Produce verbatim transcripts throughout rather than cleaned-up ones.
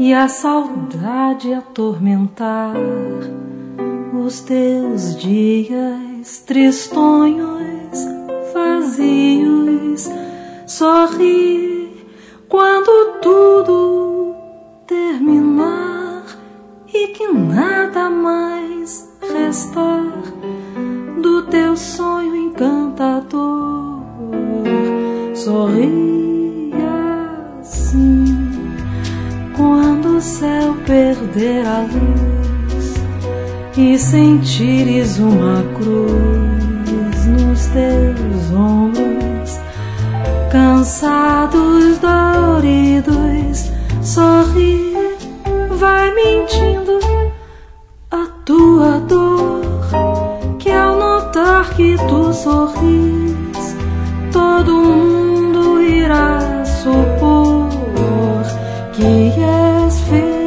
e a saudade atormentar os teus dias tristonhos, vazios, sorrir quando tudo terminar e que nada mais restar do teu sonho encantador. Sorri assim quando o céu perder a luz e sentires uma cruz nos teus ombros, cansados, doloridos. Sorri, vai mentindo a tua dor, que ao notar que tu sorris, todo mundo irá supor que és feliz.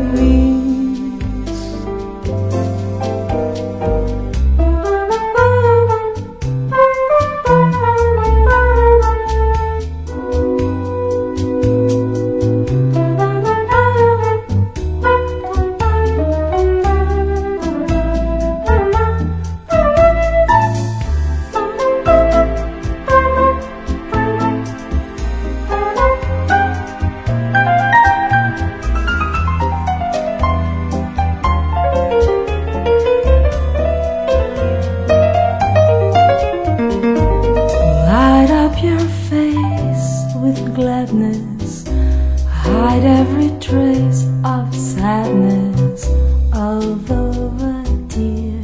Gladness, hide every trace of sadness, although a tear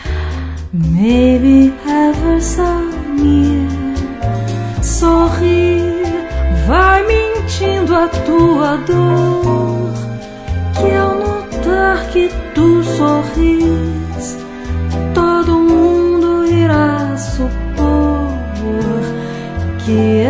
maybe ever so near. Sorri, vai mentindo a tua dor, que ao notar que tu sorris, todo mundo irá supor que